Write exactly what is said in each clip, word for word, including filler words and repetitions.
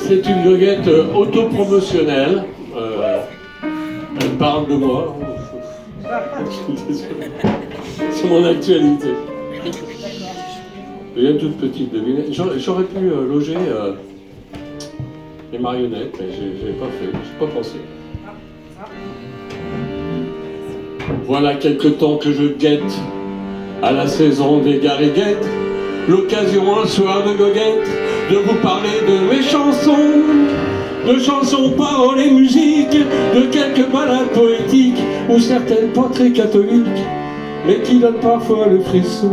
C'est une goguette autopromotionnelle. Euh, elle parle de moi. Je suis désolé. C'est mon actualité. Il y a une toute petite devinette. J'aurais pu euh, loger euh, les marionnettes, mais je n'ai pas fait, je n'ai pas pensé. Voilà quelque temps que je guette à la saison des gariguettes, l'occasion un soir de goguette de vous parler de mes chansons, de chansons, paroles et musique, de quelques ballades poétiques ou certaines pas très catholiques, mais qui donnent parfois le frisson.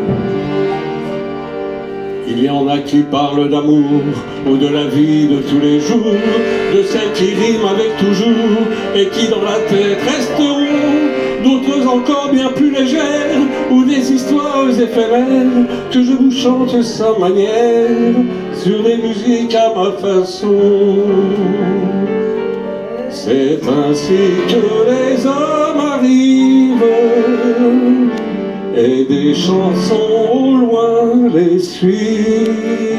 Il y en a qui parlent d'amour ou de la vie de tous les jours, de celles qui riment avec toujours et qui dans la tête resteront, d'autres encore bien plus légères ou des histoires éphémères que je vous chante sans manière sur des musiques à ma façon. C'est ainsi que les hommes arrivent et des chansons au loin les suivent.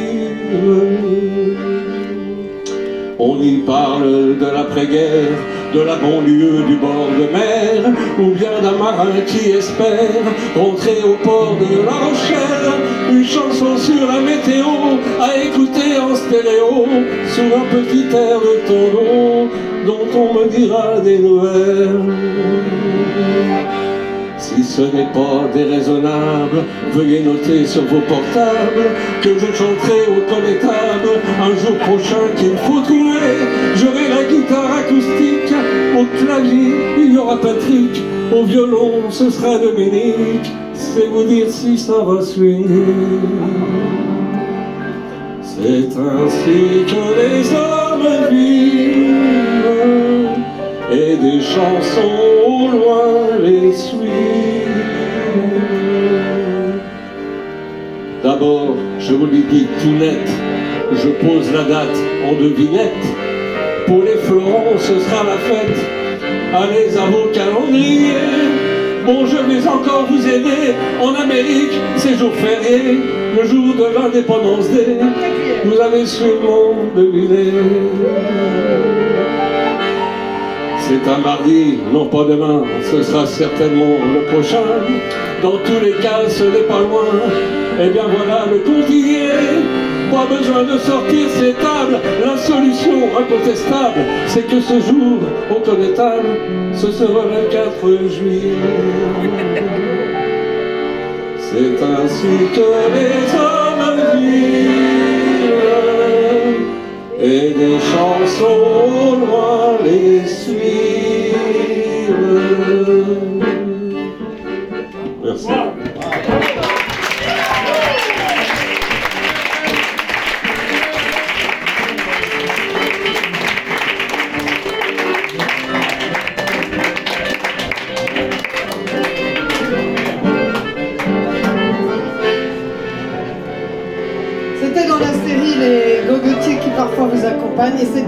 On y parle de l'après-guerre, de la banlieue du bord de mer, ou bien d'un marin qui espère rentrer au port de La Rochelle. Une chanson sur la météo à écouter en stéréo sur un petit air de tonneau dont on me dira des nouvelles. Si ce n'est pas déraisonnable, veuillez noter sur vos portables que je chanterai au connétable un jour prochain qu'il faut trouver. J'aurai la guitare acoustique, au clavier il y aura Patrick, au violon ce sera Dominique, c'est vous dire si ça va swinguer. C'est ainsi que les hommes vivent et des chansons au loin les suivent. D'abord, je vous le dis tout net, je pose la date en devinette. Pour les fleurons, ce sera la fête. Allez à vos calendriers. Bon, je vais encore vous aider. En Amérique, c'est jour férié, le jour de l'Independence Day. Vous avez sûrement deviné. C'est un mardi, non pas demain, ce sera certainement le prochain. Dans tous les cas, ce n'est pas loin. Eh bien voilà le compte y est. Pas besoin de sortir ces tables. La solution incontestable, c'est que ce jour, au connétable, ce sera le quatre juillet. C'est ainsi que les hommes vivent et des chansons au loin les suivent. Merci. C'était dans la série Les Gogotiers qui parfois vous accompagnent et c'est